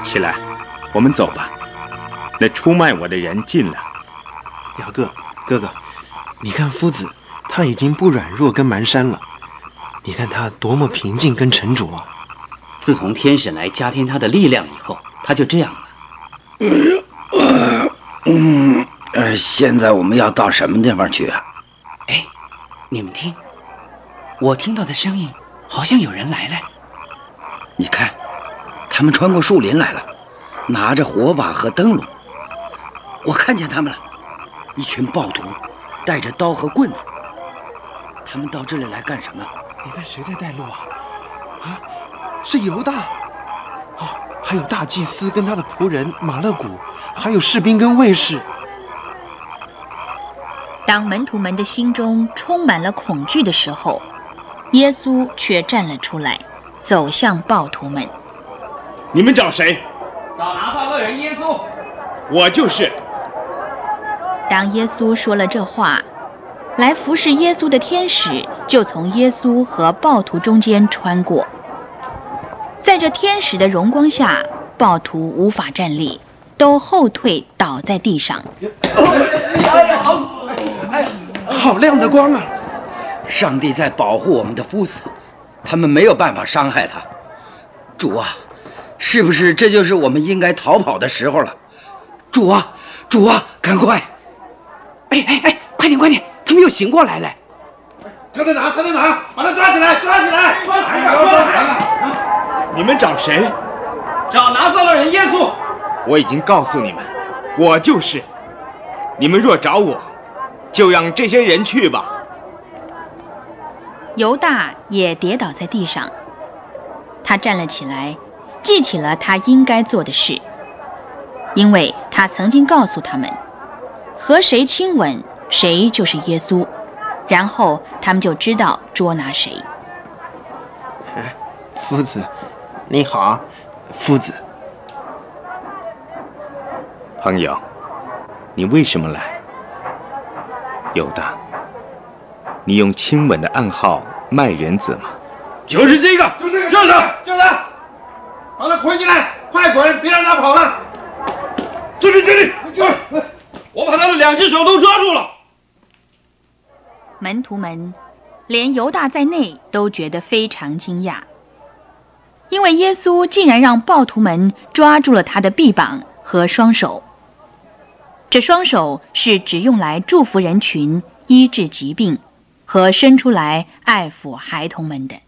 起来，我们走吧。那出卖我的人进了。 表哥，哥哥，你看夫子，他已经不软弱跟蹒跚了。你看他多么平静跟沉着。 自从天使来加添他的力量以后，他就这样了。 现在我们要到什么地方去啊？ 哎，你们听，我听到的声音好像有人来了。 你看，他们穿过树林来了，拿着火把和灯笼。我看见他们了，一群暴徒，带着刀和棍子。他们到这里来干什么？ 你看谁在带路啊？啊，是犹大。哦，还有大祭司跟他的仆人马勒古，还有士兵跟卫士。 当门徒们的心中充满了恐惧的时候，耶稣却站了出来，走向暴徒们。 你们找谁？ 找拿撒勒人耶稣。 我就是。 当耶稣说了这话，来服侍耶稣的天使就从耶稣和暴徒中间穿过。在这天使的荣光下，暴徒无法站立，都后退倒在地上。 好亮的光啊！ 上帝在保护我们的夫子，他们没有办法伤害他。主啊，是不是这就是我们应该逃跑的时候了？主啊，主啊，赶快！哎，快点，他们又醒过来了。 他在哪？把他抓起来！抓起来！ 你们找谁？ 找拿撒勒人耶稣。 我已经告诉你们，我就是。你们若找我，就让这些人去吧。 犹大也跌倒在地上，他站了起来，记起了他应该做的事，因为他曾经告诉他们，和谁亲吻，谁就是耶稣，然后他们就知道捉拿谁。 夫子，你好，夫子。 朋友，你为什么来？犹大，你用亲吻的暗号卖人子吗？ 就是这个，就是把他捆起来，快滚，别让他跑了。这里，我把他的2只手都抓住了。 门徒们，连犹大在内都觉得非常惊讶，因为耶稣竟然让暴徒们抓住了他的臂膀和双手。这双手是只用来祝福人群、医治疾病和伸出来爱抚孩童们的。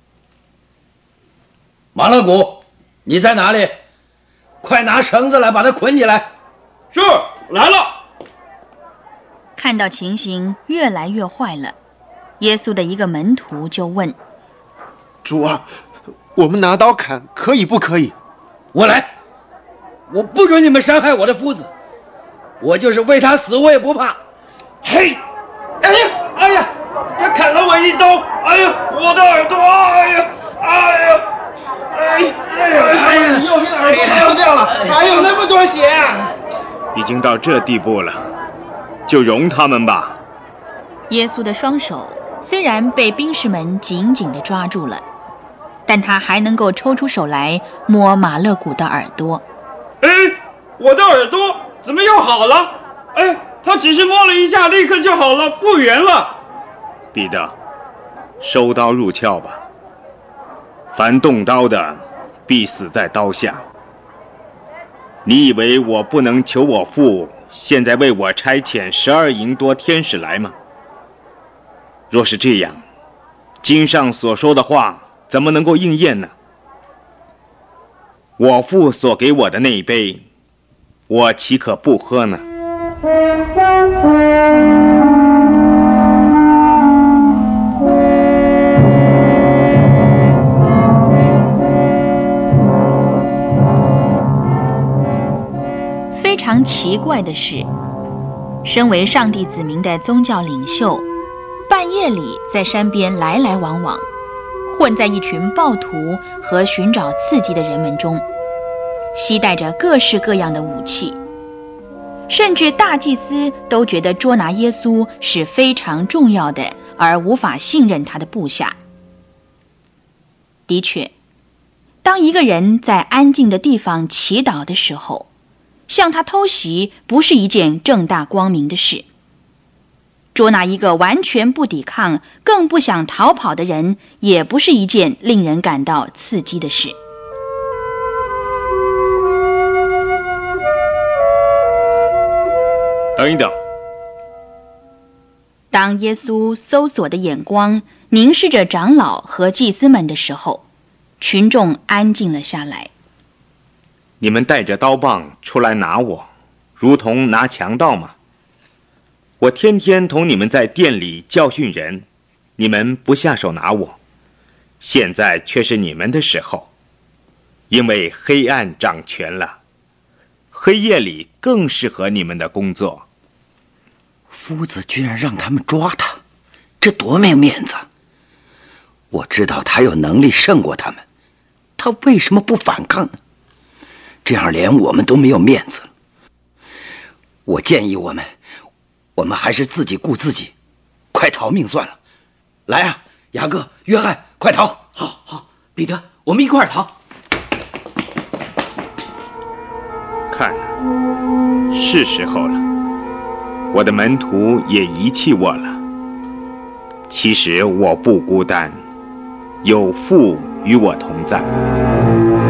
马勒古，你在哪里？快拿绳子来把他捆起来。 是，来了。 看到情形越来越坏了，耶稣的一个门徒就问： 主啊，我们拿刀砍可以不可以？ 我来，我不准你们伤害我的夫子，我就是为他死我也不怕。嘿， 哎呀，他砍了我一刀，哎呀，我的耳朵，哎呀，你右边的耳朵烧掉了，还有那么多血。 已经到这地步了，就容他们吧。 耶稣的双手虽然被兵士们紧紧地抓住了，但他还能够抽出手来摸马勒古的耳朵。 哎，我的耳朵怎么又好了？哎，他只是摸了一下，立刻就好了，复原了。 彼得，收刀入鞘吧。凡动刀的，必死在刀下。你以为我不能求我父现在为我差遣12营多天使来吗？若是这样，经上所说的话怎么能够应验呢？我父所给我的那一杯，我岂可不喝呢？ 非常奇怪的是，身为上帝子民的宗教领袖，半夜里在山边来来往往，混在一群暴徒和寻找刺激的人们中，携带着各式各样的武器，甚至大祭司都觉得捉拿耶稣是非常重要的，而无法信任他的部下。的确， 当一个人在安静的地方祈祷的时候，向他偷袭不是一件正大光明的事。捉拿一个完全不抵抗、更不想逃跑的人，也不是一件令人感到刺激的事。 等一等。 当耶稣搜索的眼光凝视着长老和祭司们的时候，群众安静了下来。 你们带着刀棒出来拿我，如同拿强盗吗？我天天同你们在店里教训人，你们不下手拿我，现在却是你们的时候，因为黑暗掌权了，黑夜里更适合你们的工作。 夫子居然让他们抓他，这多没面子！我知道他有能力胜过他们，他为什么不反抗呢？这样连我们都没有面子了。我建议我们还是自己顾自己，快逃命算了。来啊，雅各、约翰，快逃！ 好，彼得，我们一块儿逃。 看了，是时候了。我的门徒也遗弃我了。其实我不孤单，有父与我同在。